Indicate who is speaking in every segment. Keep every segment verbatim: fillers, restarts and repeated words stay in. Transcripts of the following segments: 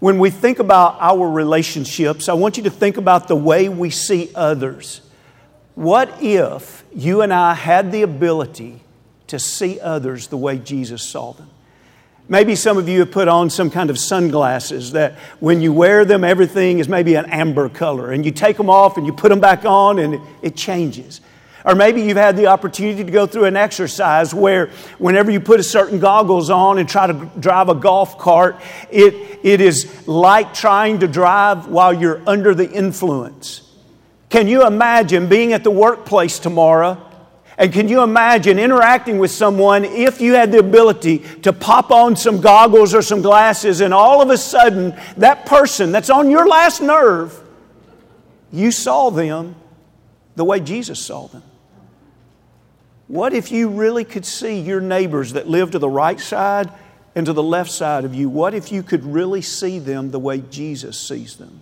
Speaker 1: when we think about our relationships, I want you to think about the way we see others. What if you and I had the ability to see others the way Jesus saw them? Maybe some of you have put on some kind of sunglasses that when you wear them, everything is maybe an amber color. And you take them off and you put them back on and it changes. Or maybe you've had the opportunity to go through an exercise where whenever you put a certain goggles on and try to drive a golf cart, it, it is like trying to drive while you're under the influence. Can you imagine being at the workplace tomorrow? And can you imagine interacting with someone if you had the ability to pop on some goggles or some glasses and all of a sudden that person that's on your last nerve, you saw them the way Jesus saw them? What if you really could see your neighbors that live to the right side and to the left side of you? What if you could really see them the way Jesus sees them?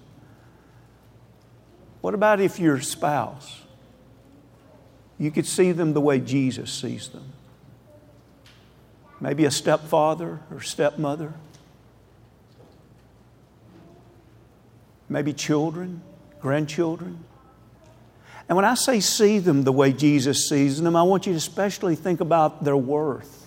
Speaker 1: What about if your spouse, you could see them the way Jesus sees them? Maybe a stepfather or stepmother. Maybe children, grandchildren. And when I say see them the way Jesus sees them, I want you to especially think about their worth.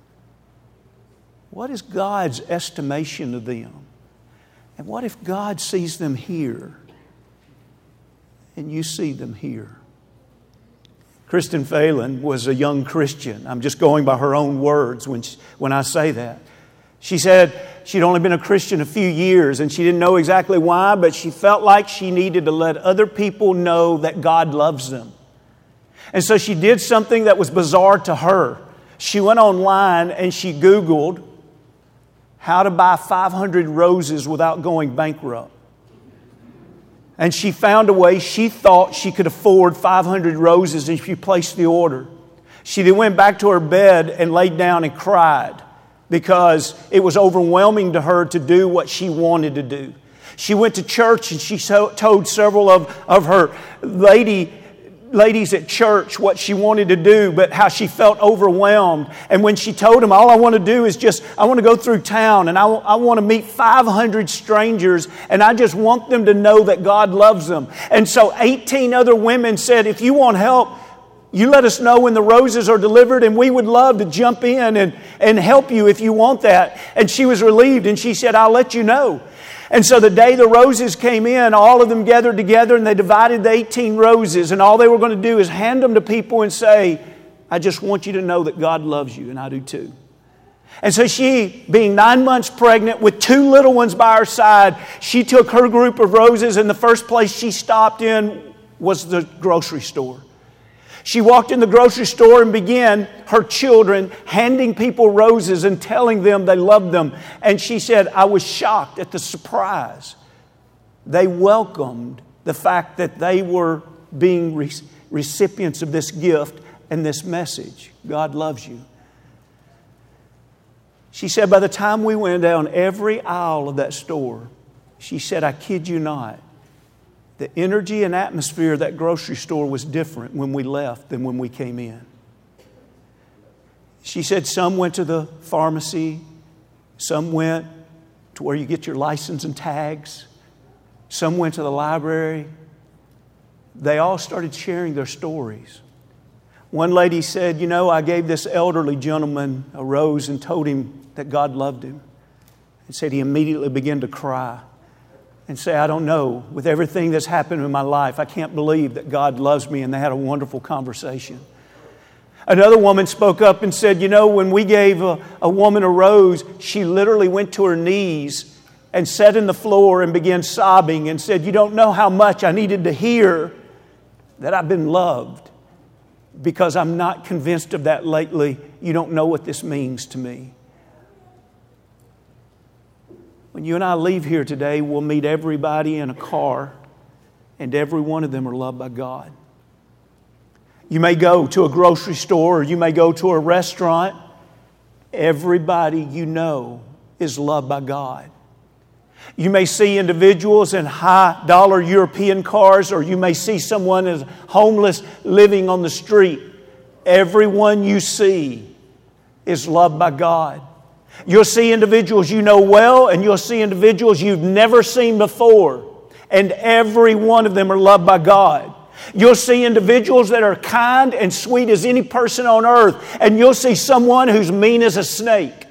Speaker 1: What is God's estimation of them? And what if God sees them here and you see them here? Kristen Phelan was a young Christian. I'm just going by her own words when, she, when I say that. She said she'd only been a Christian a few years and she didn't know exactly why, but she felt like she needed to let other people know that God loves them. And so she did something that was bizarre to her. She went online and she Googled how to buy five hundred roses without going bankrupt. And she found a way she thought she could afford five hundred roses and she placed the order. She then went back to her bed and laid down and cried because it was overwhelming to her to do what she wanted to do. She went to church and she told several of, of her lady ladies at church what she wanted to do, but how she felt overwhelmed. And when she told them, all I want to do is just, I want to go through town and I, I want to meet five hundred strangers and I just want them to know that God loves them. And so eighteen other women said, if you want help, you let us know when the roses are delivered and we would love to jump in and, and help you if you want that. And she was relieved and she said, I'll let you know. And so the day the roses came in, all of them gathered together and they divided the eighteen roses. And all they were going to do is hand them to people and say, I just want you to know that God loves you, and I do too. And so she, being nine months pregnant with two little ones by her side, she took her group of roses and the first place she stopped in was the grocery store. She walked in the grocery store and began, her children, handing people roses and telling them they loved them. And she said, I was shocked at the surprise. They welcomed the fact that they were being re- recipients of this gift and this message. God loves you. She said, by the time we went down every aisle of that store, she said, I kid you not, the energy and atmosphere of that grocery store was different when we left than when we came in. She said some went to the pharmacy, some went to where you get your license and tags, some went to the library. They all started sharing their stories. One lady said, you know, I gave this elderly gentleman a rose and told him that God loved him. And said he immediately began to cry and say, I don't know, with everything that's happened in my life, I can't believe that God loves me. And they had a wonderful conversation. Another woman spoke up and said, you know, when we gave a, a woman a rose, she literally went to her knees and sat in the floor and began sobbing and said, you don't know how much I needed to hear that I've been loved, because I'm not convinced of that lately. You don't know what this means to me. When you and I leave here today, we'll meet everybody in a car, and every one of them are loved by God. You may go to a grocery store or you may go to a restaurant. Everybody you know is loved by God. You may see individuals in high-dollar European cars, or you may see someone as homeless living on the street. Everyone you see is loved by God. You'll see individuals you know well, and you'll see individuals you've never seen before. And every one of them are loved by God. You'll see individuals that are kind and sweet as any person on earth, and you'll see someone who's mean as a snake.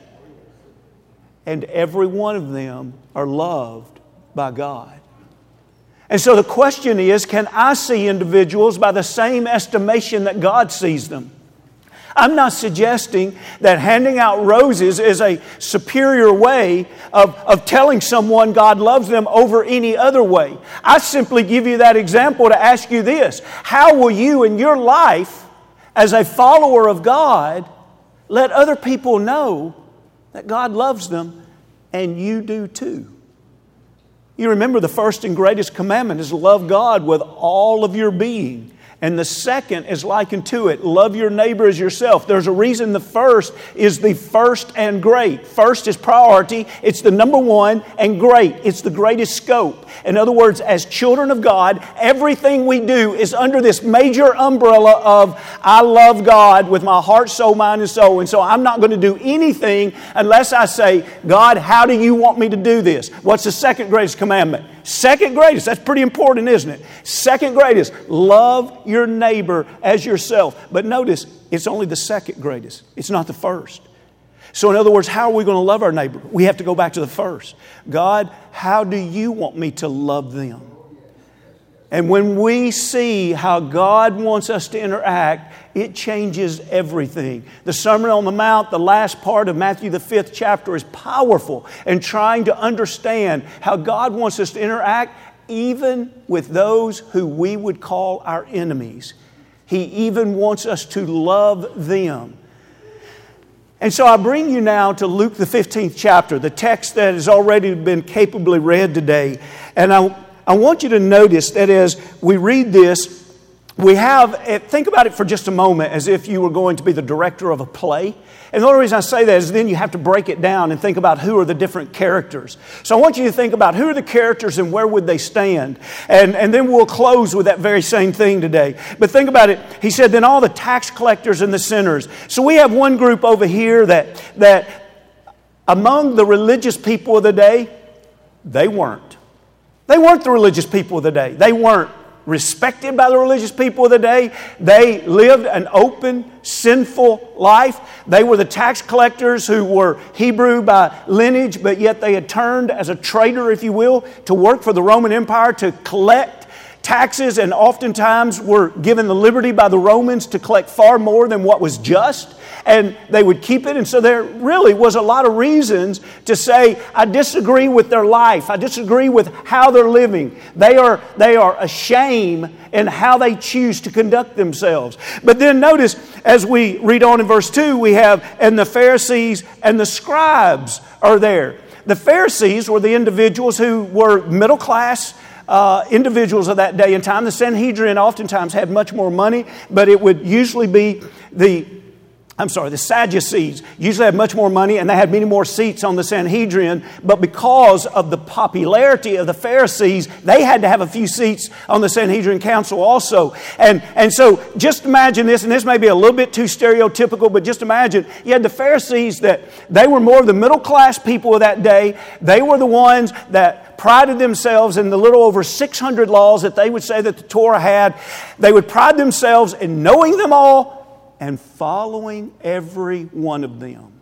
Speaker 1: And every one of them are loved by God. And so the question is, can I see individuals by the same estimation that God sees them? I'm not suggesting that handing out roses is a superior way of, of telling someone God loves them over any other way. I simply give you that example to ask you this. How will you in your life, as a follower of God, let other people know that God loves them and you do too? You remember the first and greatest commandment is love God with all of your being. And the second is likened to it. Love your neighbor as yourself. There's a reason the first is the first and great. First is priority. It's the number one, and great. It's the greatest scope. In other words, as children of God, everything we do is under this major umbrella of I love God with my heart, soul, mind, and soul. And so I'm not going to do anything unless I say, God, how do you want me to do this? What's the second greatest commandment? Second greatest, that's pretty important, isn't it? Second greatest, love your neighbor as yourself. But notice, it's only the second greatest. It's not the first. So in other words, how are we going to love our neighbor? We have to go back to the first. God, how do you want me to love them? And when we see how God wants us to interact, it changes everything. The Sermon on the Mount, the last part of Matthew the fifth chapter, is powerful in trying to understand how God wants us to interact even with those who we would call our enemies. He even wants us to love them. And so I bring you now to Luke the fifteenth chapter, the text that has already been capably read today. And I I want you to notice that as we read this, we have, think about it for just a moment as if you were going to be the director of a play. And the only reason I say that is then you have to break it down and think about who are the different characters. So I want you to think about who are the characters and where would they stand. And, and then we'll close with that very same thing today. But think about it. He said, then all the tax collectors and the sinners. So we have one group over here that, that among the religious people of the day, they weren't. They weren't the religious people of the day. They weren't respected by the religious people of the day. They lived an open, sinful life. They were the tax collectors who were Hebrew by lineage, but yet they had turned as a traitor, if you will, to work for the Roman Empire to collect taxes, and oftentimes were given the liberty by the Romans to collect far more than what was just. And they would keep it. And so there really was a lot of reasons to say, I disagree with their life. I disagree with how they're living. They are, they are a shame in how they choose to conduct themselves. But then notice, as we read on in verse two, we have, and the Pharisees and the scribes are there. The Pharisees were the individuals who were middle class Uh, individuals of that day and time. The Sanhedrin oftentimes had much more money, but it would usually be the I'm sorry, the Sadducees usually had much more money and they had many more seats on the Sanhedrin, but because of the popularity of the Pharisees, they had to have a few seats on the Sanhedrin Council also. And, and so just imagine this, and this may be a little bit too stereotypical, but just imagine you had the Pharisees that they were more of the middle class people of that day. They were the ones that prided themselves in the little over six hundred laws that they would say that the Torah had. They would pride themselves in knowing them all and following every one of them.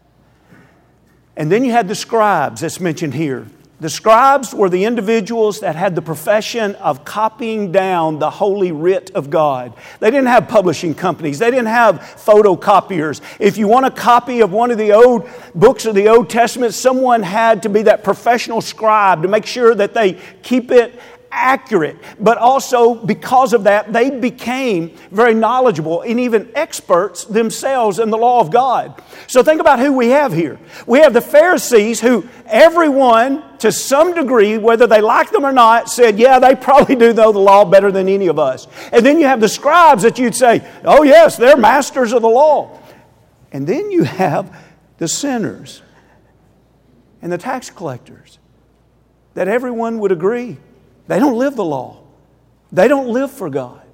Speaker 1: And then you had the scribes that's mentioned here. The scribes were the individuals that had the profession of copying down the holy writ of God. They didn't have publishing companies. They didn't have photocopiers. If you want a copy of one of the old books of the Old Testament, someone had to be that professional scribe to make sure that they keep it accurate. But also, because of that, they became very knowledgeable and even experts themselves in the law of God. So think about who we have here. We have the Pharisees who everyone, to some degree, whether they like them or not, said, yeah, they probably do know the law better than any of us. And then you have the scribes that you'd say, oh yes, they're masters of the law. And then you have the sinners and the tax collectors that everyone would agree they don't live the law. They don't live for God.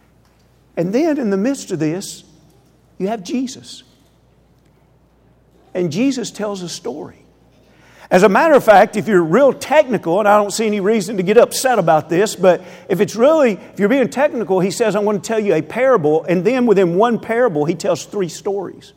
Speaker 1: And then in the midst of this, you have Jesus. and Jesus tells a story. As a matter of fact, if you're real technical, and I don't see any reason to get upset about this, but if it's really, if you're being technical, He says, I'm going to tell you a parable, and then within one parable, He tells three stories.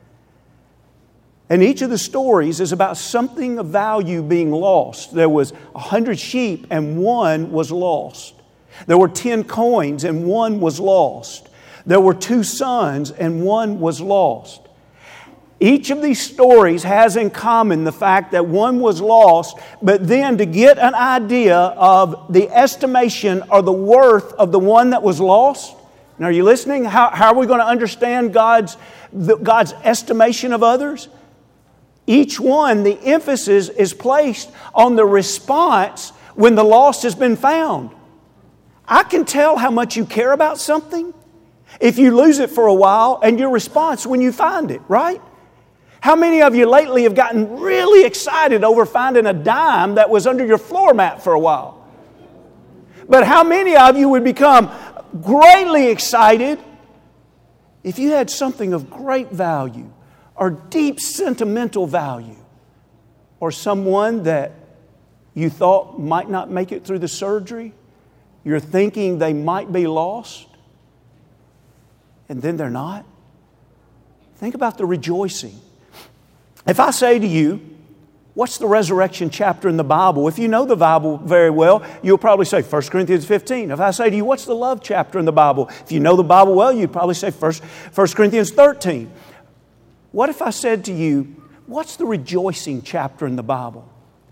Speaker 1: And each of the stories is about something of value being lost. There was a hundred sheep, and one was lost. There were ten coins, and one was lost. There were two sons, and one was lost. Each of these stories has in common the fact that one was lost, but then to get an idea of the estimation or the worth of the one that was lost. Now, are you listening? How, how are we going to understand God's, the, God's estimation of others? Each one, the emphasis is placed on the response when the lost has been found. I can tell how much you care about something if you lose it for a while and your response when you find it, right? How many of you lately have gotten really excited over finding a dime that was under your floor mat for a while? But how many of you would become greatly excited if you had something of great value or deep sentimental value, or someone that you thought might not make it through the surgery? You're thinking they might be lost, and then they're not? Think about the rejoicing. If I say to you, what's the resurrection chapter in the Bible? If you know the Bible very well, you'll probably say First Corinthians fifteen. If I say to you, what's the love chapter in the Bible? If you know the Bible well, you'd probably say First Corinthians thirteen. What if I said to you, what's the rejoicing chapter in the Bible?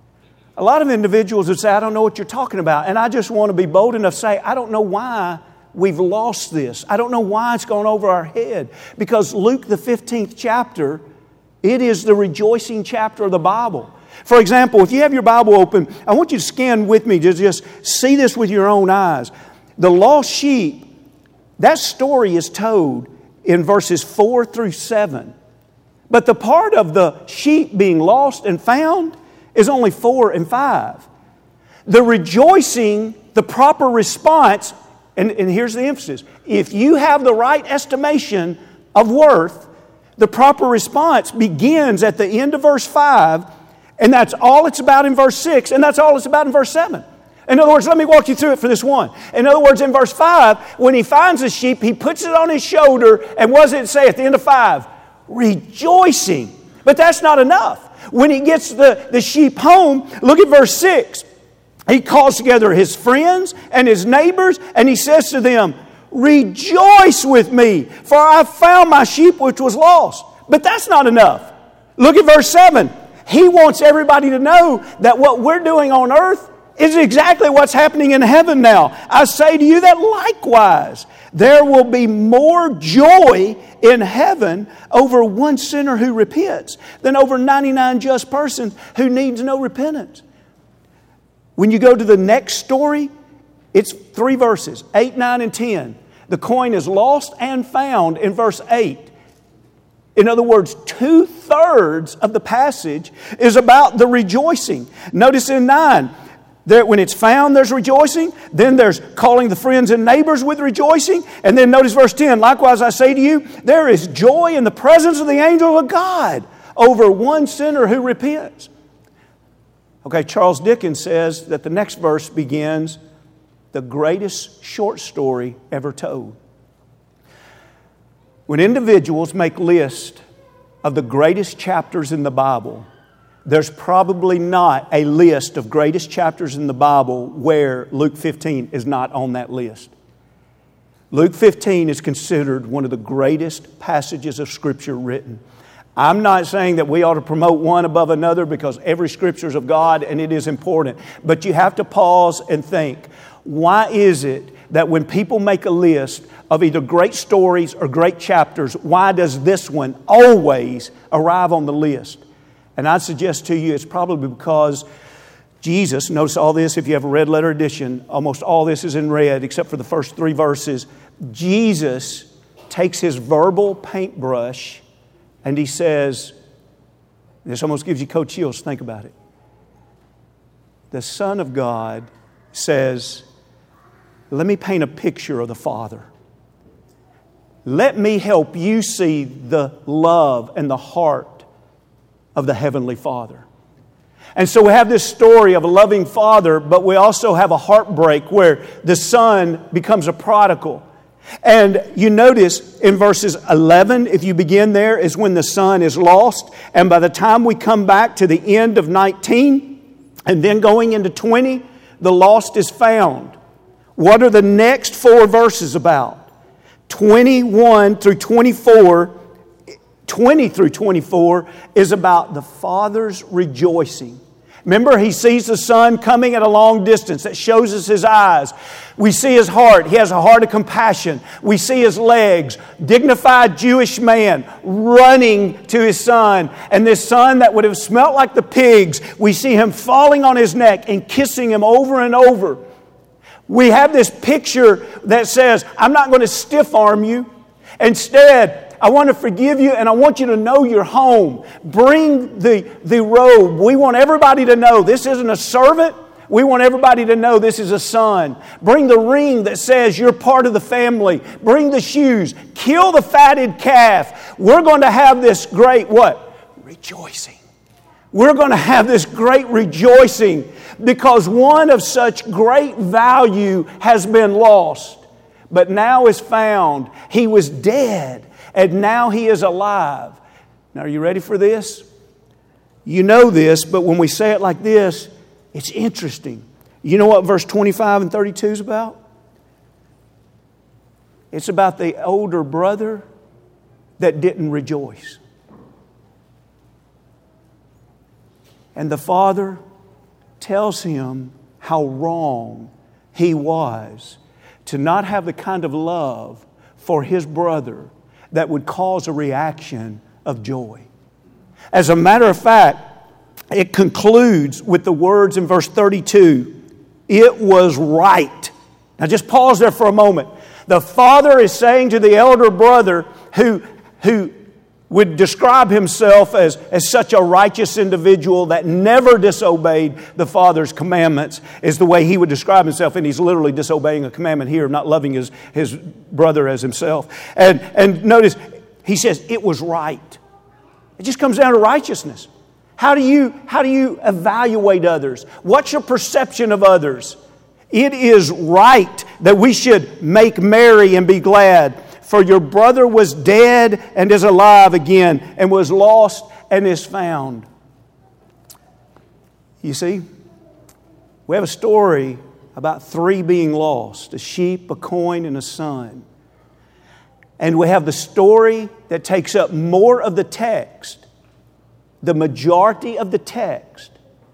Speaker 1: A lot of individuals would say, I don't know what you're talking about. And I just want to be bold enough to say, I don't know why we've lost this. I don't know why it's gone over our head. Because Luke, the fifteenth chapter, it is the rejoicing chapter of the Bible. For example, if you have your Bible open, I want you to scan with me to just see this with your own eyes. The lost sheep, that story is told in verses four through seven. But the part of the sheep being lost and found is only four and five. The rejoicing, the proper response, and, and here's the emphasis. If you have the right estimation of worth, the proper response begins at the end of verse five, and that's all it's about in verse six, and that's all it's about in verse seven. In other words, let me walk you through it for this one. In other words, in verse five, when he finds the sheep, he puts it on his shoulder, and what does it say at the end of five? Rejoicing. But that's not enough. When he gets the, the sheep home, look at verse six. He calls together his friends and his neighbors, and he says to them, rejoice with me, for I found my sheep which was lost. But that's not enough. Look at verse seven. He wants everybody to know that what we're doing on earth is exactly what's happening in heaven now. I say to you that likewise, there will be more joy in heaven over one sinner who repents than over ninety-nine just persons who needs no repentance. When you go to the next story, it's three verses, eight, nine, and ten. The coin is lost and found in verse eight. In other words, two-thirds of the passage is about the rejoicing. Notice in nine, there, when it's found, there's rejoicing. Then there's calling the friends and neighbors with rejoicing. And then notice verse ten, likewise I say to you, there is joy in the presence of the angel of God over one sinner who repents. Okay, Charles Dickens says that the next verse begins, the greatest short story ever told. When individuals make lists of the greatest chapters in the Bible, there's probably not a list of greatest chapters in the Bible where Luke fifteen is not on that list. Luke fifteen is considered one of the greatest passages of Scripture written. I'm not saying that we ought to promote one above another because every Scripture is of God and it is important. But you have to pause and think, why is it that when people make a list of either great stories or great chapters, why does this one always arrive on the list? And I suggest to you it's probably because Jesus, notice all this if you have a red letter edition, almost all this is in red except for the first three verses. Jesus takes his verbal paintbrush and he says, this almost gives you cold chills, think about it. The Son of God says, let me paint a picture of the Father. Let me help you see the love and the heart of the Heavenly Father. And so we have this story of a loving father, but we also have a heartbreak where the son becomes a prodigal. And you notice in verses eleven, if you begin there, is when the son is lost. And by the time we come back to the end of nineteen, and then going into twenty, the lost is found. What are the next four verses about? twenty-one through twenty-four, twenty through twenty-four is about the father's rejoicing. Remember, he sees the son coming at a long distance. That shows us his eyes. We see his heart. He has a heart of compassion. We see his legs. Dignified Jewish man running to his son. And this son that would have smelt like the pigs, we see him falling on his neck and kissing him over and over. We have this picture that says, I'm not going to stiff arm you. Instead, I want to forgive you and I want you to know you're home. Bring the, the robe. We want everybody to know this isn't a servant. We want everybody to know this is a son. Bring the ring that says you're part of the family. Bring the shoes. Kill the fatted calf. We're going to have this great, what? Rejoicing. We're going to have this great rejoicing because one of such great value has been lost, but now is found. He was dead, and now he is alive. Now, are you ready for this? You know this, but when we say it like this, it's interesting. You know what verse twenty-five and thirty-two is about? It's about the older brother that didn't rejoice. And the father tells him how wrong he was to not have the kind of love for his brother that would cause a reaction of joy. As a matter of fact, it concludes with the words in verse thirty-two, it was right. Now just pause there for a moment. The father is saying to the elder brother who, who would describe himself as, as such a righteous individual that never disobeyed the Father's commandments, is the way he would describe himself, and he's literally disobeying a commandment here of not loving his, his brother as himself. And, and notice, he says, it was right. It just comes down to righteousness. How do you, how do you evaluate others? What's your perception of others? It is right that we should make merry and be glad. For your brother was dead and is alive again, and was lost and is found. You see, we have a story about three being lost, a sheep, a coin, and a son. And we have the story that takes up more of the text. The majority of the text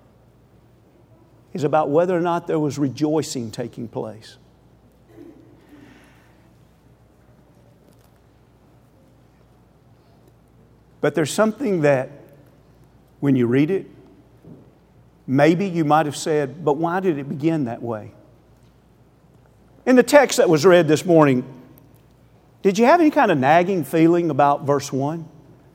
Speaker 1: is about whether or not there was rejoicing taking place. But there's something that, when you read it, maybe you might have said, but why did it begin that way? In the text that was read this morning, did you have any kind of nagging feeling about verse one?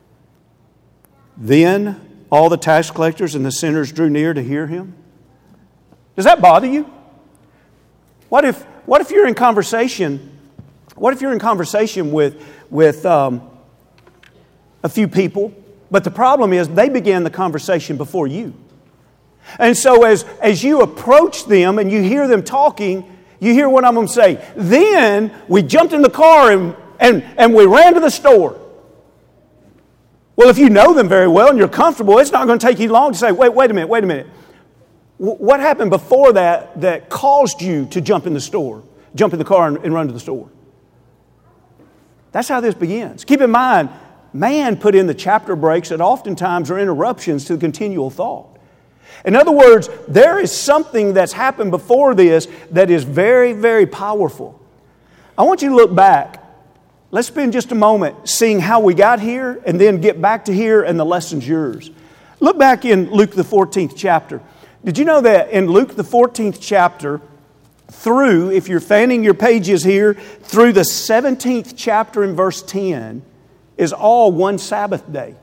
Speaker 1: Then all the tax collectors and the sinners drew near to hear him. Does that bother you? What if, what if you're in conversation, what if you're in conversation with, with, um, a few people, but the problem is they began the conversation before you. And so as, as you approach them and you hear them talking, you hear one of them say, then we jumped in the car and, and, and we ran to the store. Well, if you know them very well and you're comfortable, it's not going to take you long to say, wait, wait a minute, wait a minute. What happened before that that caused you to jump in the store, jump in the car and, and run to the store? That's how this begins. Keep in mind, man put in the chapter breaks that oftentimes are interruptions to the continual thought. In other words, there is something that's happened before this that is very, very powerful. I want you to look back. Let's spend just a moment seeing how we got here and then get back to here and the lesson's yours. Look back in Luke the fourteenth chapter. Did you know that in Luke the fourteenth chapter, through, if you're fanning your pages here, through the seventeenth chapter in verse ten, is all one Sabbath day.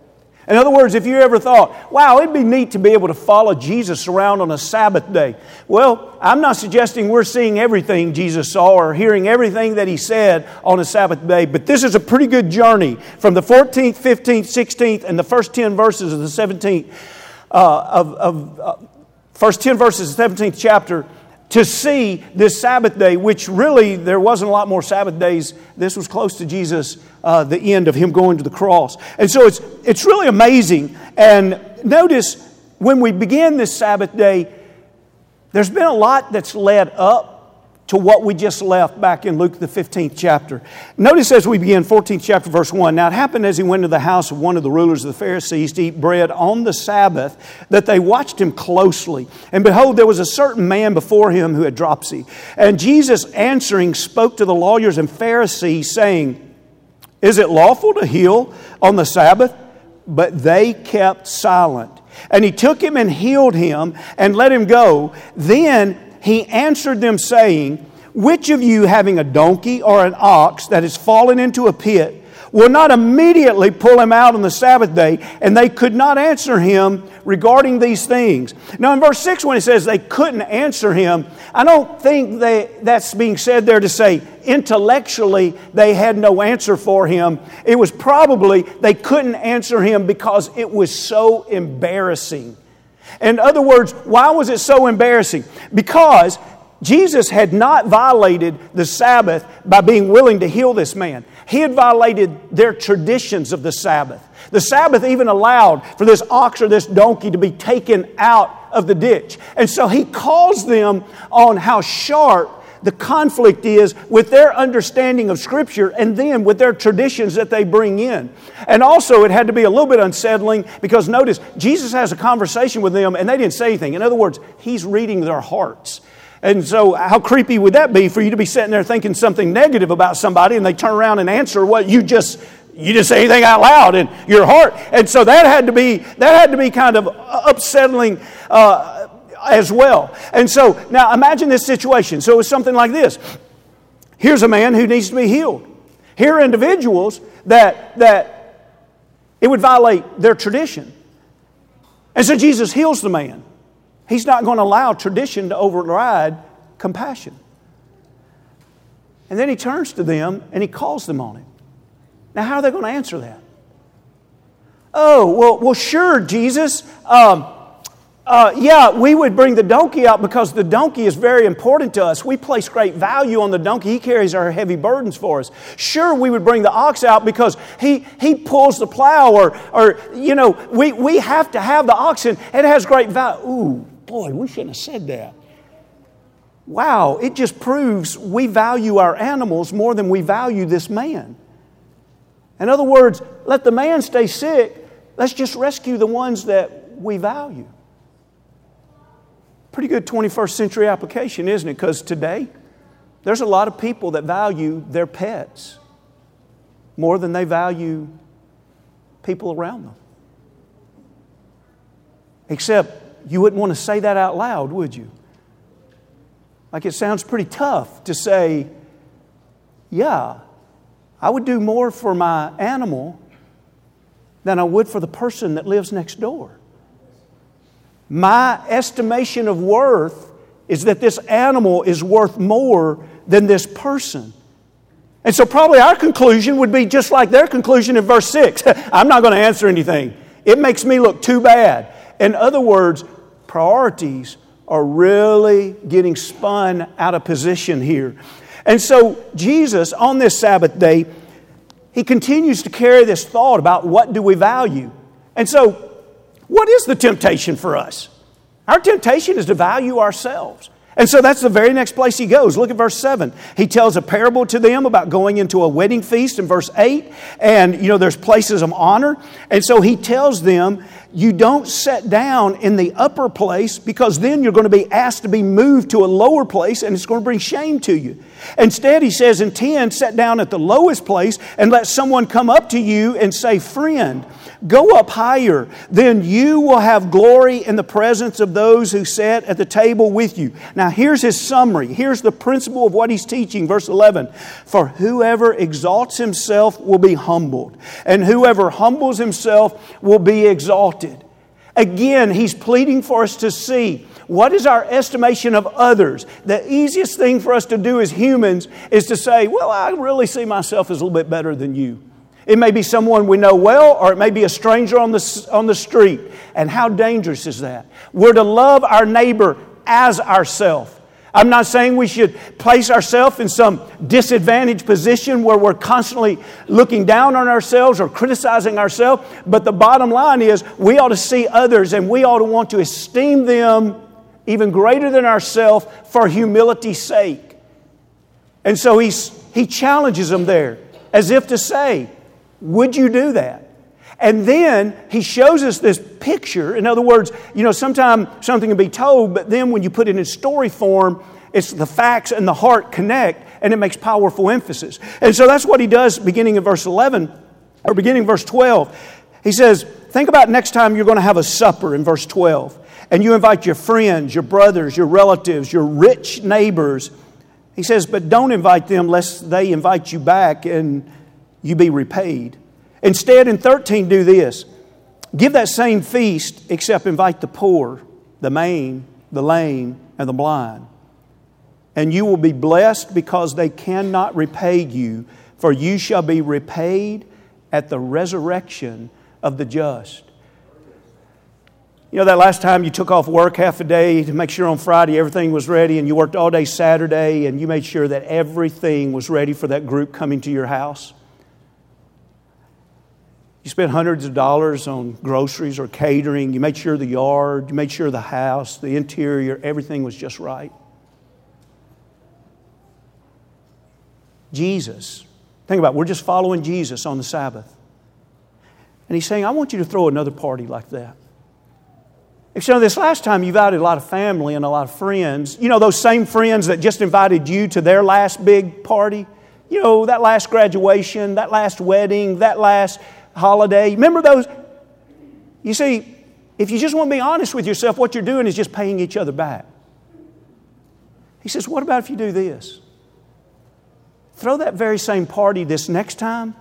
Speaker 1: In other words, if you ever thought, wow, it'd be neat to be able to follow Jesus around on a Sabbath day. Well, I'm not suggesting we're seeing everything Jesus saw or hearing everything that He said on a Sabbath day, but this is a pretty good journey from the fourteenth, fifteenth, sixteenth, and the first ten verses of the seventeenth, uh, of, of uh, first ten verses of the seventeenth chapter, to see this Sabbath day, which really there wasn't a lot more Sabbath days. This was close to Jesus, uh, the end of Him going to the cross. And so it's it's really amazing. And notice when we begin this Sabbath day, there's been a lot that's led up to what we just left back in Luke the fifteenth chapter. Notice as we begin, fourteenth chapter, verse one. Now it happened as He went to the house of one of the rulers of the Pharisees to eat bread on the Sabbath, that they watched Him closely. And behold, there was a certain man before Him who had dropsy. And Jesus answering spoke to the lawyers and Pharisees, saying, Is it lawful to heal on the Sabbath? But they kept silent. And He took him and healed him and let him go. Then He answered them, saying, Which of you, having a donkey or an ox that has fallen into a pit, will not immediately pull him out on the Sabbath day? And they could not answer Him regarding these things. Now in verse six, when it says they couldn't answer Him, I don't think they, that's being said there to say intellectually they had no answer for Him. It was probably they couldn't answer Him because it was so embarrassing. In other words, why was it so embarrassing? Because Jesus had not violated the Sabbath by being willing to heal this man. He had violated their traditions of the Sabbath. The Sabbath even allowed for this ox or this donkey to be taken out of the ditch. And so He calls them on how sharp the conflict is with their understanding of Scripture and then with their traditions that they bring in. And also it had to be a little bit unsettling because notice, Jesus has a conversation with them and they didn't say anything. In other words, He's reading their hearts. And so how creepy would that be for you to be sitting there thinking something negative about somebody and they turn around and answer what you just you didn't say anything out loud in your heart. And so that had to be that had to be kind of upsetting uh as well. And so, now imagine this situation. So it's something like this. Here's a man who needs to be healed. Here are individuals that, that it would violate their tradition. And so Jesus heals the man. He's not going to allow tradition to override compassion. And then He turns to them and He calls them on it. Now how are they going to answer that? Oh, well, well sure, Jesus. Um, Uh, yeah, we would bring the donkey out because the donkey is very important to us. We place great value on the donkey. He carries our heavy burdens for us. Sure, we would bring the ox out because he, he pulls the plow or, or you know, we, we have to have the oxen. It has great value. Ooh, boy, we shouldn't have said that. Wow, it just proves we value our animals more than we value this man. In other words, let the man stay sick. Let's just rescue the ones that we value. Pretty good twenty-first century application, isn't it? Because today, there's a lot of people that value their pets more than they value people around them. Except you wouldn't want to say that out loud, would you? Like it sounds pretty tough to say, yeah, I would do more for my animal than I would for the person that lives next door. My estimation of worth is that this animal is worth more than this person. And so probably our conclusion would be just like their conclusion in verse six. I'm not going to answer anything. It makes me look too bad. In other words, priorities are really getting spun out of position here. And so Jesus, on this Sabbath day, He continues to carry this thought about what do we value. And so, what is the temptation for us? Our temptation is to value ourselves. And so that's the very next place He goes. Look at verse seven. He tells a parable to them about going into a wedding feast in verse eight. And, you know, there's places of honor. And so He tells them, you don't sit down in the upper place because then you're going to be asked to be moved to a lower place and it's going to bring shame to you. Instead, He says in ten, sit down at the lowest place and let someone come up to you and say, friend, go up higher. Then you will have glory in the presence of those who sat at the table with you. Now, here's his summary. Here's the principle of what he's teaching. Verse eleven. For whoever exalts himself will be humbled, and whoever humbles himself will be exalted. Again, he's pleading for us to see what is our estimation of others. The easiest thing for us to do as humans is to say, well, I really see myself as a little bit better than you. It may be someone we know well, or it may be a stranger on the, on the street. And how dangerous is that? We're to love our neighbor as ourselves. I'm not saying we should place ourselves in some disadvantaged position where we're constantly looking down on ourselves or criticizing ourselves. But the bottom line is we ought to see others and we ought to want to esteem them even greater than ourselves for humility's sake. And so he's, he challenges them there as if to say, would you do that? And then he shows us this picture. In other words, you know, sometimes something can be told, but then when you put it in story form, it's the facts and the heart connect, and it makes powerful emphasis. And so that's what he does beginning in verse eleven, or beginning verse twelve. He says, think about next time you're going to have a supper in verse twelve, and you invite your friends, your brothers, your relatives, your rich neighbors. He says, but don't invite them lest they invite you back and you be repaid. Instead, in thirteen, do this. Give that same feast, except invite the poor, the maimed, the lame, and the blind. And you will be blessed because they cannot repay you, for you shall be repaid at the resurrection of the just. You know, that last time you took off work half a day to make sure on Friday everything was ready, and you worked all day Saturday, and you made sure that everything was ready for that group coming to your house? You spent hundreds of dollars on groceries or catering. You made sure the yard, you made sure the house, the interior, everything was just right. Jesus. Think about it. We're just following Jesus on the Sabbath. And He's saying, I want you to throw another party like that. If you know, this last time you invited a lot of family and a lot of friends, you know, those same friends that just invited you to their last big party, you know, that last graduation, that last wedding, that last holiday. Remember those? You see, if you just want to be honest with yourself, what you're doing is just paying each other back. He says, what about if you do this? Throw that very same party this next time,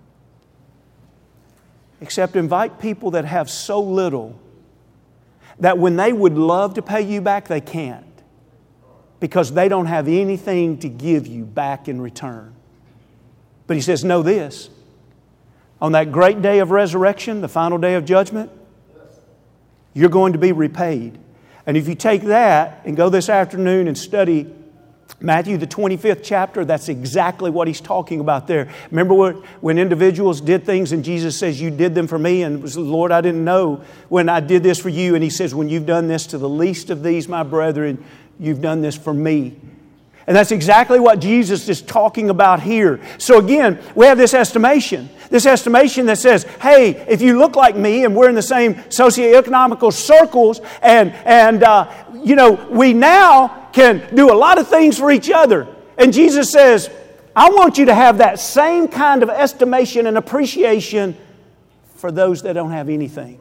Speaker 1: except invite people that have so little that when they would love to pay you back, they can't, because they don't have anything to give you back in return. But He says, know this. On that great day of resurrection, the final day of judgment, you're going to be repaid. And if you take that and go this afternoon and study Matthew, the twenty-fifth chapter, that's exactly what He's talking about there. Remember what, when individuals did things and Jesus says, you did them for me, and it was, Lord, I didn't know when I did this for you. And He says, when you've done this to the least of these, my brethren, you've done this for me. And that's exactly what Jesus is talking about here. So again, we have this estimation. This estimation that says, hey, if you look like me and we're in the same socioeconomical circles, and, and uh, you know, we now can do a lot of things for each other. And Jesus says, I want you to have that same kind of estimation and appreciation for those that don't have anything.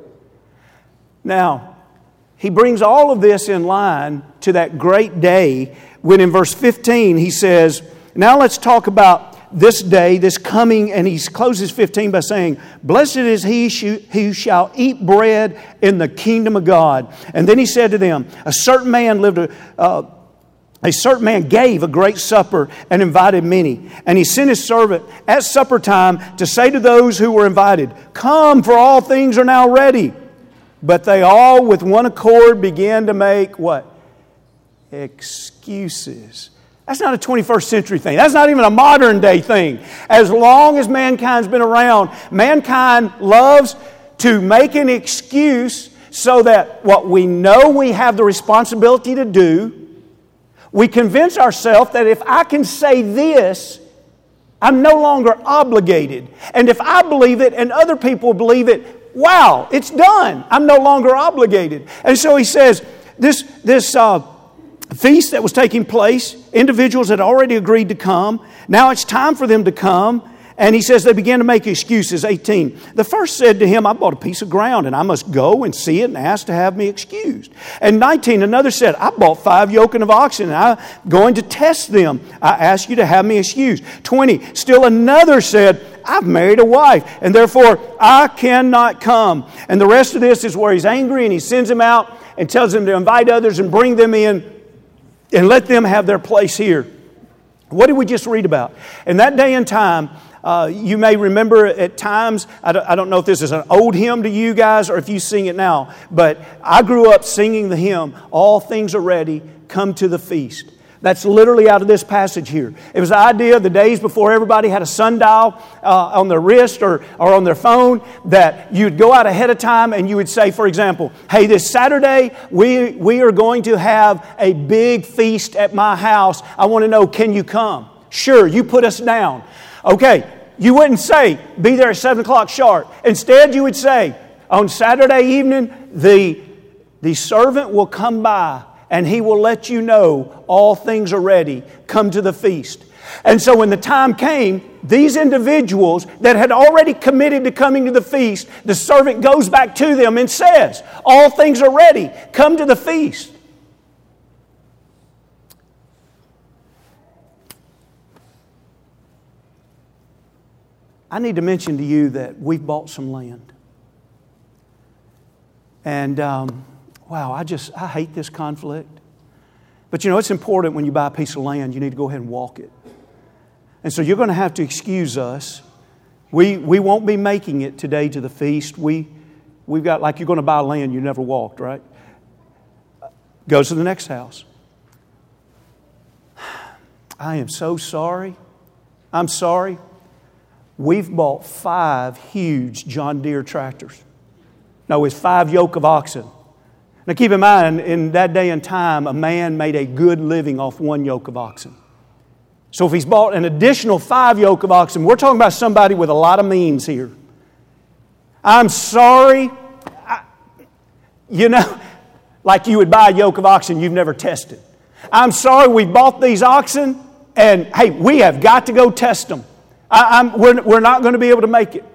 Speaker 1: Now, He brings all of this in line to that great day when in verse fifteen He says, now let's talk about this day, this coming, and He closes fifteen by saying, blessed is he who shall eat bread in the kingdom of God. And then He said to them, a certain man lived a, uh, a certain man gave a great supper and invited many. And he sent his servant at supper time to say to those who were invited, come, for all things are now ready. But they all with one accord began to make what? Excuses. That's not a twenty-first century thing. That's not even a modern day thing. As long as mankind's been around, mankind loves to make an excuse so that what we know we have the responsibility to do, we convince ourselves that if I can say this, I'm no longer obligated. And if I believe it and other people believe it, wow, it's done. I'm no longer obligated. And so He says, this, this uh, feast that was taking place, individuals had already agreed to come. Now it's time for them to come. And he says they began to make excuses. eighteen. The first said to him, I bought a piece of ground and I must go and see it and ask to have me excused. And nineteen, another said, I bought five yoke of oxen and I'm going to test them. I ask you to have me excused. twenty, still another said, I've married a wife and therefore I cannot come. And the rest of this is where he's angry and he sends them out and tells them to invite others and bring them in and let them have their place here. What did we just read about? In that day and time, Uh, you may remember at times, I don't, I don't know if this is an old hymn to you guys or if you sing it now, but I grew up singing the hymn, All Things Are Ready, Come to the Feast. That's literally out of this passage here. It was the idea of the days before everybody had a sundial uh, on their wrist or, or on their phone, that you'd go out ahead of time and you would say, for example, hey, this Saturday we, we are going to have a big feast at my house. I want to know, can you come? Sure, you put us down. Okay, you wouldn't say, be there at seven o'clock sharp. Instead, you would say, on Saturday evening, the, the servant will come by and he will let you know all things are ready. Come to the feast. And so when the time came, these individuals that had already committed to coming to the feast, the servant goes back to them and says, all things are ready. Come to the feast. I need to mention to you that we've bought some land. And, um, wow, I just, I hate this conflict. But you know, it's important when you buy a piece of land, you need to go ahead and walk it. And so you're going to have to excuse us. We, we won't be making it today to the feast. We, we've got, like you're going to buy land you never walked, right? Go to the next house. I am so sorry. I'm sorry. We've bought five huge John Deere tractors. No, it's five yoke of oxen. Now keep in mind, in that day and time, a man made a good living off one yoke of oxen. So if he's bought an additional five yoke of oxen, we're talking about somebody with a lot of means here. I'm sorry. I, you know, like you would buy a yoke of oxen you've never tested. I'm sorry we bought these oxen, and hey, we have got to go test them. I, I'm, we're, we're not going to be able to make it.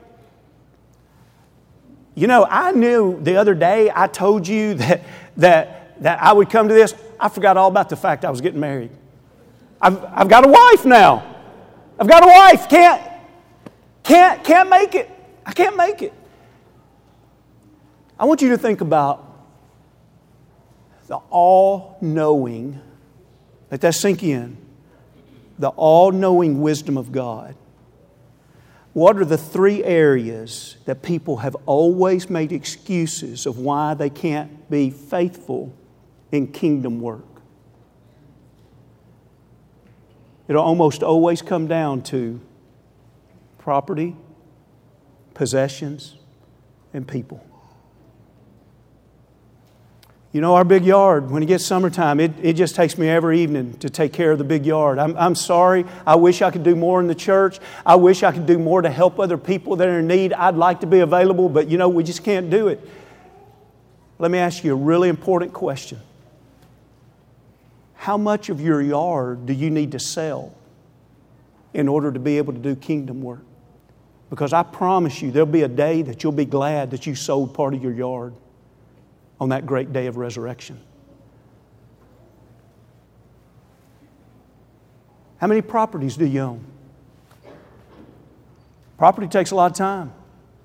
Speaker 1: You know, I knew the other day I told you that, that, that I would come to this. I forgot all about the fact I was getting married. I've, I've got a wife now. I've got a wife. Can't, can't, can't make it. I can't make it. I want you to think about the all-knowing, let that sink in, the all-knowing wisdom of God. What are the three areas that people have always made excuses of why they can't be faithful in kingdom work? It'll almost always come down to property, possessions, and people. You know, our big yard, when it gets summertime, it, it just takes me every evening to take care of the big yard. I'm, I'm sorry. I wish I could do more in the church. I wish I could do more to help other people that are in need. I'd like to be available, but you know, we just can't do it. Let me ask you a really important question. How much of your yard do you need to sell in order to be able to do kingdom work? Because I promise you, there'll be a day that you'll be glad that you sold part of your yard on that great day of resurrection. How many properties do you own? Property takes a lot of time.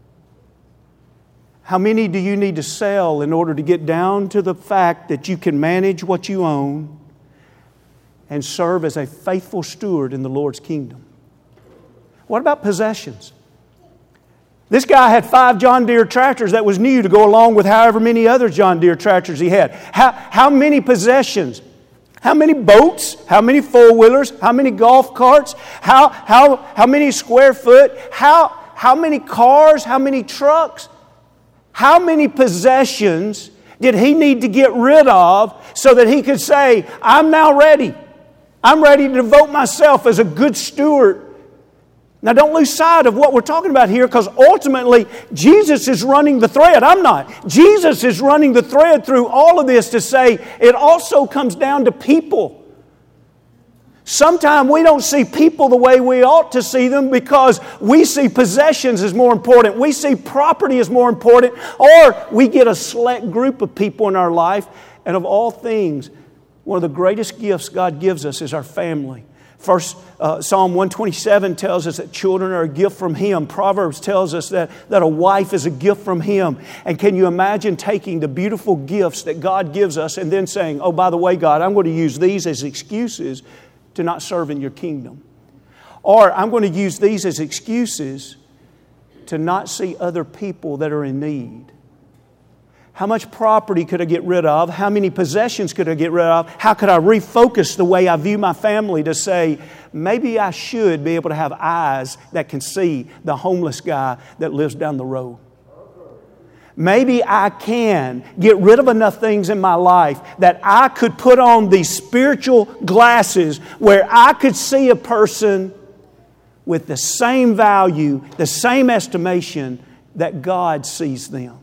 Speaker 1: How many do you need to sell in order to get down to the fact that you can manage what you own and serve as a faithful steward in the Lord's kingdom? What about possessions? This guy had five John Deere tractors that was new to go along with however many other John Deere tractors he had. How, how many possessions? How many boats? How many four-wheelers? How many golf carts? How, how, how many square foot? How, how many cars? How many trucks? How many possessions did he need to get rid of so that he could say, I'm now ready. I'm ready to devote myself as a good steward. Now don't lose sight of what we're talking about here, because ultimately Jesus is running the thread. I'm not. Jesus is running the thread through all of this to say it also comes down to people. Sometimes we don't see people the way we ought to see them because we see possessions as more important. We see property as more important. Or we get a select group of people in our life. And of all things, one of the greatest gifts God gives us is our family. First, uh, Psalm one twenty-seven tells us that children are a gift from Him. Proverbs tells us that, that a wife is a gift from Him. And can you imagine taking the beautiful gifts that God gives us and then saying, oh, by the way, God, I'm going to use these as excuses to not serve in your kingdom. Or I'm going to use these as excuses to not see other people that are in need. How much property could I get rid of? How many possessions could I get rid of? How could I refocus the way I view my family to say, maybe I should be able to have eyes that can see the homeless guy that lives down the road. Maybe I can get rid of enough things in my life that I could put on these spiritual glasses where I could see a person with the same value, the same estimation that God sees them.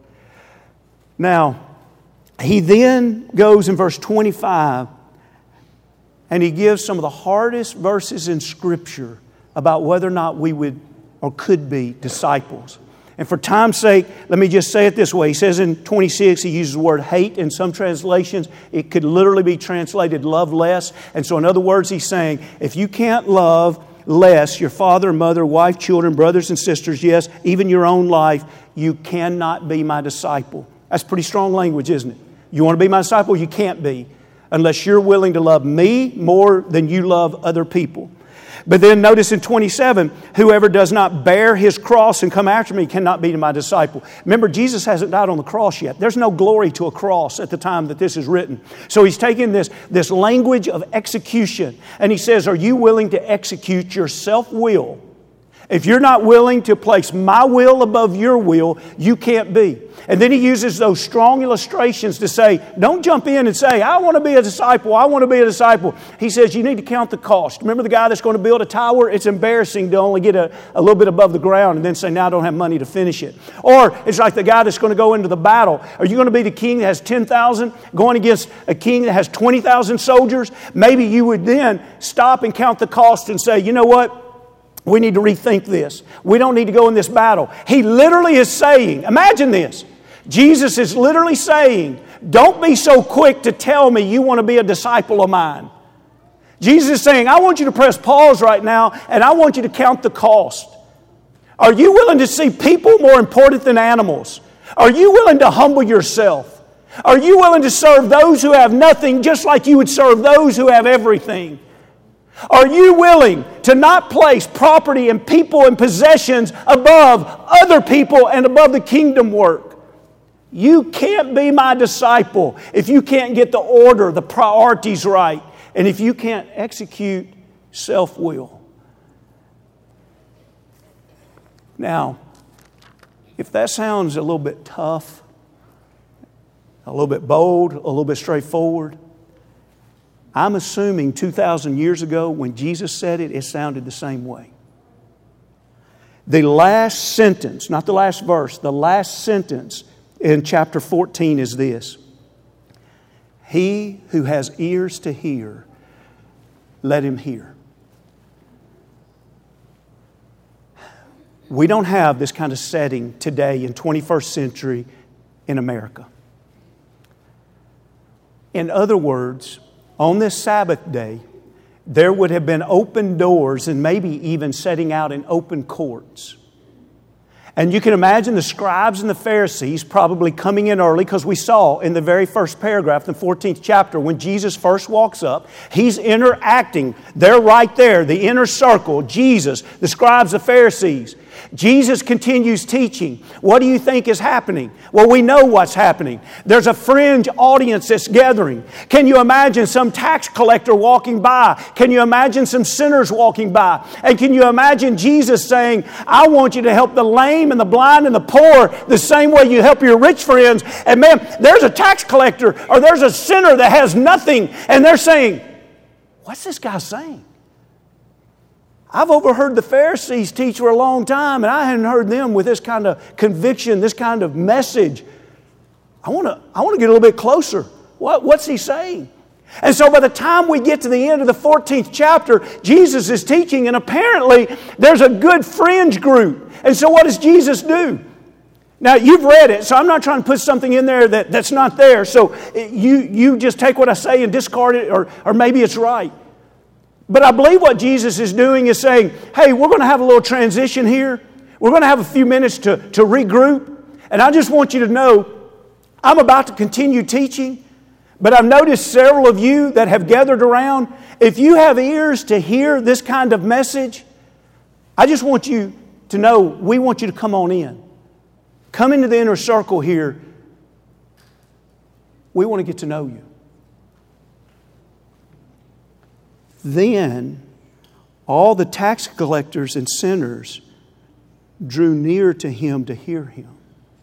Speaker 1: Now, he then goes in verse twenty-five and he gives some of the hardest verses in Scripture about whether or not we would or could be disciples. And for time's sake, let me just say it this way. He says in twenty-six, he uses the word hate. In some translations, it could literally be translated love less. And so in other words, he's saying, if you can't love less your father, mother, wife, children, brothers and sisters, yes, even your own life, you cannot be my disciple. That's pretty strong language, isn't it? You want to be my disciple? You can't be unless you're willing to love me more than you love other people. But then notice in twenty-seven, whoever does not bear his cross and come after me cannot be my disciple. Remember, Jesus hasn't died on the cross yet. There's no glory to a cross at the time that this is written. So he's taking this, this language of execution and he says, are you willing to execute your self-will? If you're not willing to place my will above your will, you can't be. And then he uses those strong illustrations to say, don't jump in and say, I want to be a disciple, I want to be a disciple. He says, you need to count the cost. Remember the guy that's going to build a tower? It's embarrassing to only get a, a little bit above the ground and then say, now I don't have money to finish it. Or it's like the guy that's going to go into the battle. Are you going to be the king that has ten thousand going against a king that has twenty thousand soldiers? Maybe you would then stop and count the cost and say, you know what? We need to rethink this. We don't need to go in this battle. He literally is saying, imagine this. Jesus is literally saying, don't be so quick to tell me you want to be a disciple of mine. Jesus is saying, I want you to press pause right now and I want you to count the cost. Are you willing to see people more important than animals? Are you willing to humble yourself? Are you willing to serve those who have nothing just like you would serve those who have everything? Are you willing to not place property and people and possessions above other people and above the kingdom work? You can't be my disciple if you can't get the order, the priorities right, and if you can't execute self-will. Now, if that sounds a little bit tough, a little bit bold, a little bit straightforward, I'm assuming two thousand years ago when Jesus said it, it sounded the same way. The last sentence, not the last verse, the last sentence in chapter fourteen is this. He who has ears to hear, let him hear. We don't have this kind of setting today in twenty-first century in America. In other words, on this Sabbath day, there would have been open doors and maybe even setting out in open courts. And you can imagine the scribes and the Pharisees probably coming in early because we saw in the very first paragraph, the fourteenth chapter, when Jesus first walks up, He's interacting. They're right there, the inner circle, Jesus, the scribes, the Pharisees. Jesus continues teaching. What do you think is happening? Well, we know what's happening. There's a fringe audience that's gathering. Can you imagine some tax collector walking by? Can you imagine some sinners walking by? And can you imagine Jesus saying, I want you to help the lame and the blind and the poor the same way you help your rich friends. And man, there's a tax collector or there's a sinner that has nothing. And they're saying, what's this guy saying? I've overheard the Pharisees teach for a long time, and I hadn't heard them with this kind of conviction, this kind of message. I want to I want to get a little bit closer. What, what's he saying? And so by the time we get to the end of the fourteenth chapter, Jesus is teaching, and apparently there's a good fringe group. And so what does Jesus do? Now, you've read it, so I'm not trying to put something in there that, that's not there. So you, you just take what I say and discard it, or, or maybe it's right. But I believe what Jesus is doing is saying, hey, we're going to have a little transition here. We're going to have a few minutes to, to regroup. And I just want you to know, I'm about to continue teaching. But I've noticed several of you that have gathered around. If you have ears to hear this kind of message, I just want you to know we want you to come on in. Come into the inner circle here. We want to get to know you. Then all the tax collectors and sinners drew near to Him to hear Him.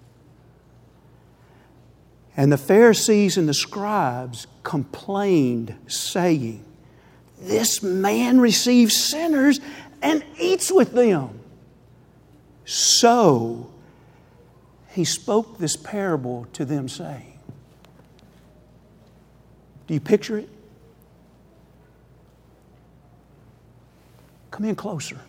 Speaker 1: And the Pharisees and the scribes complained, saying, "This man receives sinners and eats with them." So He spoke this parable to them, saying, do you picture it? Come in closer.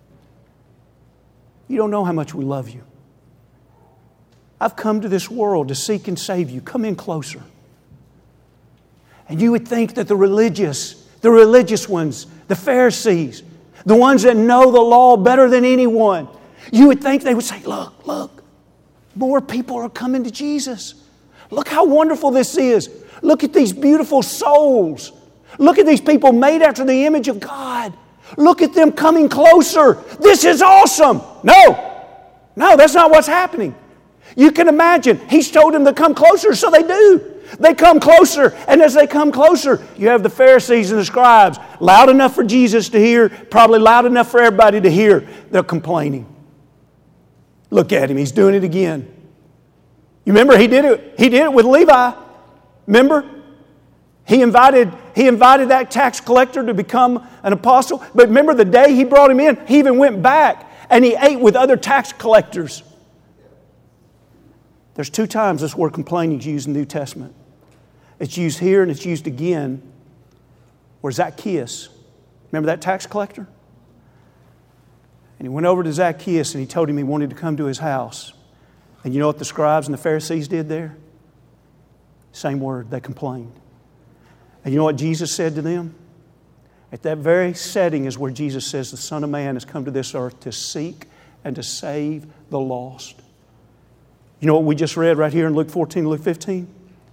Speaker 1: You don't know how much we love you. I've come to this world to seek and save you. Come in closer. And you would think that the religious, the religious ones, the Pharisees, the ones that know the law better than anyone, you would think they would say, look, look, more people are coming to Jesus. Look how wonderful this is. Look at these beautiful souls. Look at these people made after the image of God. Look at them coming closer. This is awesome. No, no, that's not what's happening. You can imagine, He's told them to come closer, so they do. They come closer, and as they come closer, you have the Pharisees and the scribes, loud enough for Jesus to hear, probably loud enough for everybody to hear. They're complaining. Look at him, he's doing it again. You remember he did it, he did it with Levi. Remember? He invited, he invited that tax collector to become an apostle. But remember the day he brought him in, he even went back and he ate with other tax collectors. There's two times this word complaining is used in the New Testament. It's used here and it's used again where Zacchaeus, remember that tax collector? And he went over to Zacchaeus and he told him he wanted to come to his house. And you know what the scribes and the Pharisees did there? Same word, they complained. And you know what Jesus said to them? At that very setting is where Jesus says the Son of Man has come to this earth to seek and to save the lost. You know what we just read right here in Luke fourteen, Luke fifteen?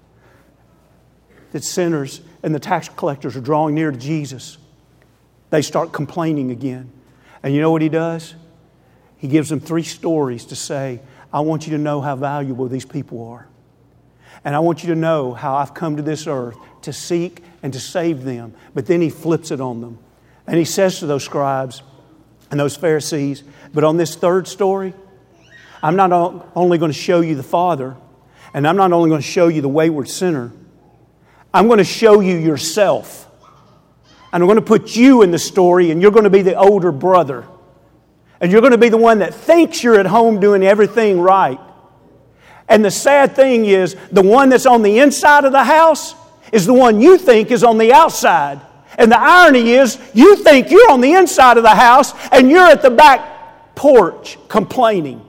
Speaker 1: That sinners and the tax collectors are drawing near to Jesus. They start complaining again. And you know what He does? He gives them three stories to say, I want you to know how valuable these people are. And I want you to know how I've come to this earth to seek and to save them. But then He flips it on them. And He says to those scribes and those Pharisees, but on this third story, I'm not only going to show you the Father, and I'm not only going to show you the wayward sinner, I'm going to show you yourself. And I'm going to put you in the story, and you're going to be the older brother. And you're going to be the one that thinks you're at home doing everything right. And the sad thing is, the one that's on the inside of the house is the one you think is on the outside. And the irony is, you think you're on the inside of the house, and you're at the back porch complaining.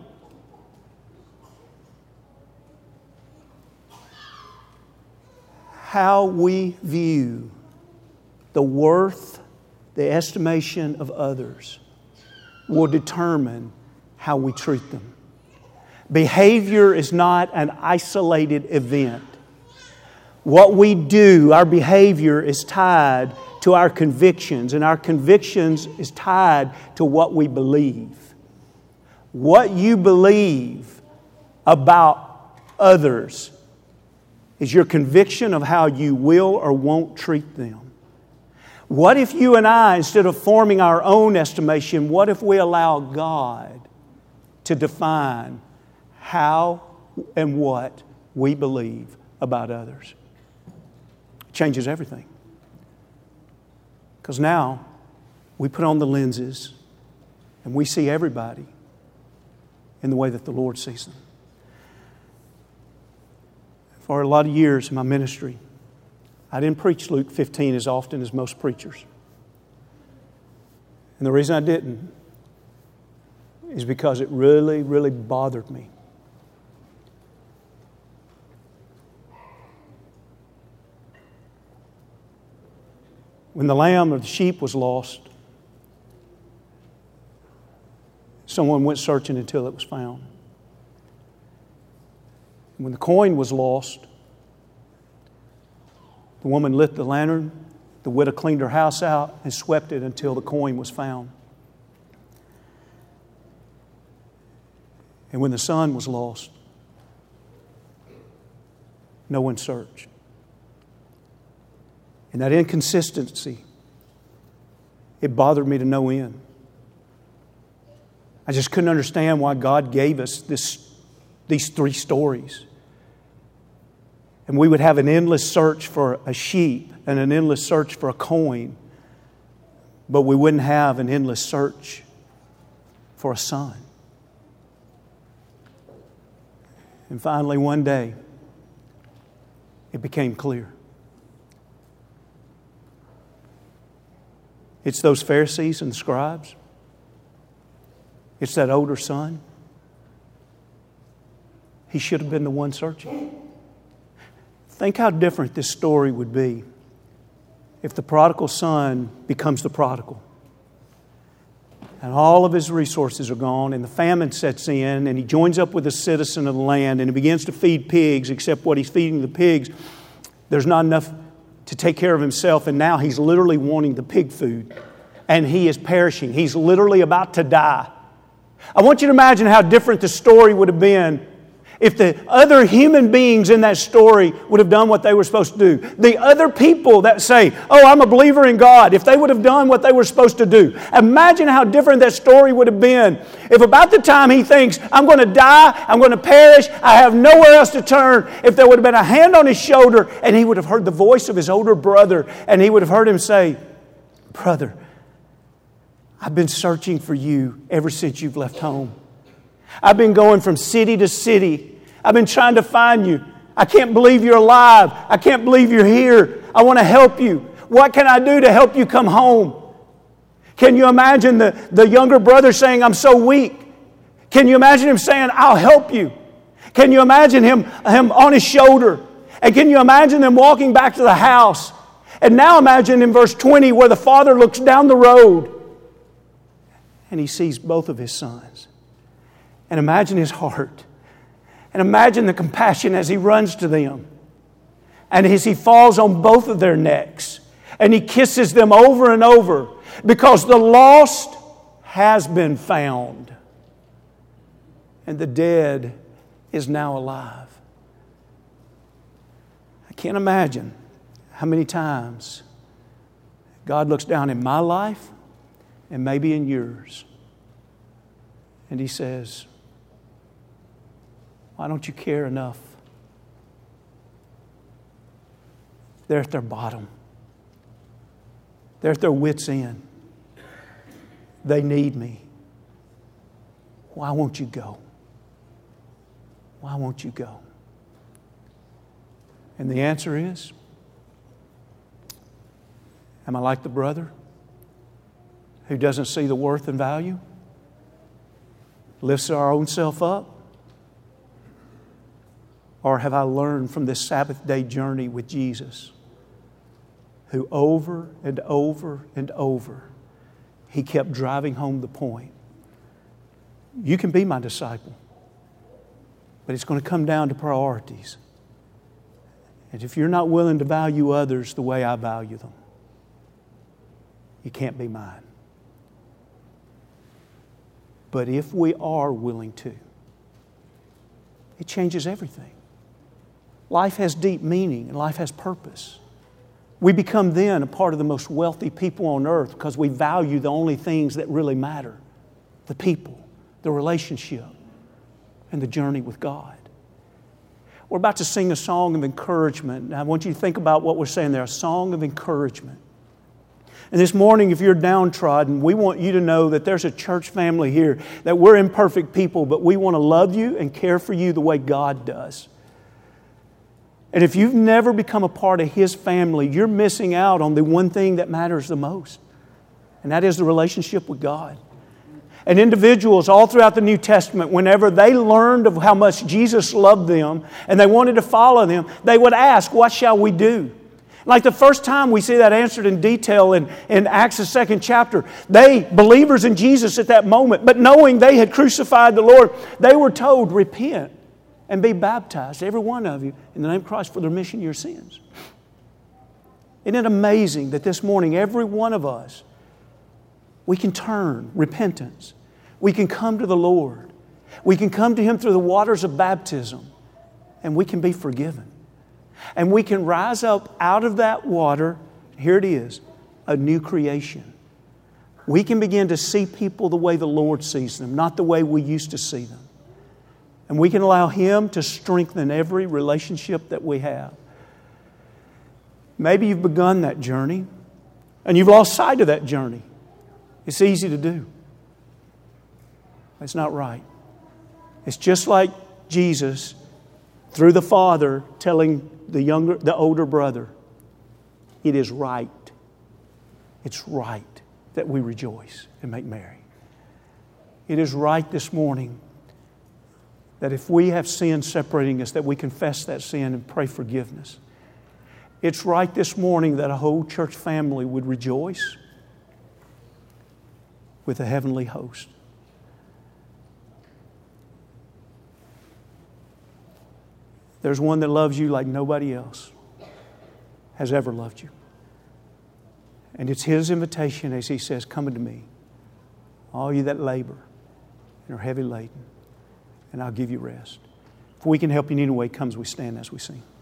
Speaker 1: How we view the worth, the estimation of others will determine how we treat them. Behavior is not an isolated event. What we do, our behavior is tied to our convictions, and our convictions is tied to what we believe. What you believe about others is your conviction of how you will or won't treat them. What if you and I, instead of forming our own estimation, what if we allow God to define how and what we believe about others? It changes everything. Because now we put on the lenses and we see everybody in the way that the Lord sees them. For a lot of years in my ministry, I didn't preach Luke fifteen as often as most preachers. And the reason I didn't is because it really, really bothered me. When the lamb or the sheep was lost, someone went searching until it was found. When the coin was lost, the woman lit the lantern, the widow cleaned her house out and swept it until the coin was found. And when the son was lost, no one searched. And that inconsistency, it bothered me to no end. I just couldn't understand why God gave us this, these three stories. And we would have an endless search for a sheep and an endless search for a coin, but we wouldn't have an endless search for a son. And finally, one day, it became clear. It's those Pharisees and scribes. It's that older son. He should have been the one searching. Think how different this story would be if the prodigal son becomes the prodigal. And all of his resources are gone, and the famine sets in, and he joins up with a citizen of the land, and he begins to feed pigs, except what he's feeding the pigs, there's not enough to take care of himself, and now he's literally wanting the pig food. And he is perishing. He's literally about to die. I want you to imagine how different the story would have been if the other human beings in that story would have done what they were supposed to do. The other people that say, oh, I'm a believer in God, if they would have done what they were supposed to do. Imagine how different that story would have been if about the time he thinks, I'm going to die, I'm going to perish, I have nowhere else to turn, if there would have been a hand on his shoulder and he would have heard the voice of his older brother and he would have heard him say, brother, I've been searching for you ever since you've left home. I've been going from city to city. I've been trying to find you. I can't believe you're alive. I can't believe you're here. I want to help you. What can I do to help you come home? Can you imagine the, the younger brother saying, I'm so weak? Can you imagine him saying, I'll help you? Can you imagine him, him on his shoulder? And can you imagine them walking back to the house? And now imagine in verse twenty where the father looks down the road and he sees both of his sons. And imagine his heart. And imagine the compassion as he runs to them. And as he falls on both of their necks. And he kisses them over and over. Because the lost has been found. And the dead is now alive. I can't imagine how many times God looks down in my life and maybe in yours. And He says, why don't you care enough? They're at their bottom. They're at their wits' end. They need me. Why won't you go? Why won't you go? And the answer is, am I like the brother who doesn't see the worth and value? Lifts our own self up? Or have I learned from this Sabbath day journey with Jesus, who over and over and over, He kept driving home the point. You can be my disciple, but it's going to come down to priorities. And if you're not willing to value others the way I value them, you can't be mine. But if we are willing to, it changes everything. Life has deep meaning and life has purpose. We become then a part of the most wealthy people on earth because we value the only things that really matter. The people, the relationship, and the journey with God. We're about to sing a song of encouragement. And I want you to think about what we're saying there, a song of encouragement. And this morning, if you're downtrodden, we want you to know that there's a church family here, that we're imperfect people, but we want to love you and care for you the way God does. And if you've never become a part of His family, you're missing out on the one thing that matters the most. And that is the relationship with God. And individuals all throughout the New Testament, whenever they learned of how much Jesus loved them and they wanted to follow them, they would ask, what shall we do? Like the first time we see that answered in detail in, in Acts the second chapter, they, believers in Jesus at that moment, but knowing they had crucified the Lord, they were told, repent and be baptized, every one of you, in the name of Christ for the remission of your sins. Isn't it amazing that this morning, every one of us, we can turn, repentance. We can come to the Lord. We can come to Him through the waters of baptism, and we can be forgiven. And we can rise up out of that water, here it is, a new creation. We can begin to see people the way the Lord sees them, not the way we used to see them. And we can allow Him to strengthen every relationship that we have. Maybe you've begun that journey, and you've lost sight of that journey. It's easy to do. It's not right. It's just like Jesus, through the Father, telling the younger, the older brother, it is right. It's right that we rejoice and make merry. It is right this morning that if we have sin separating us, that we confess that sin and pray forgiveness. It's right this morning that a whole church family would rejoice with a heavenly host. There's one that loves you like nobody else has ever loved you. And it's His invitation as He says, come unto me, all you that labor and are heavy laden, and I'll give you rest. If we can help you in any way, come as we stand as we sing.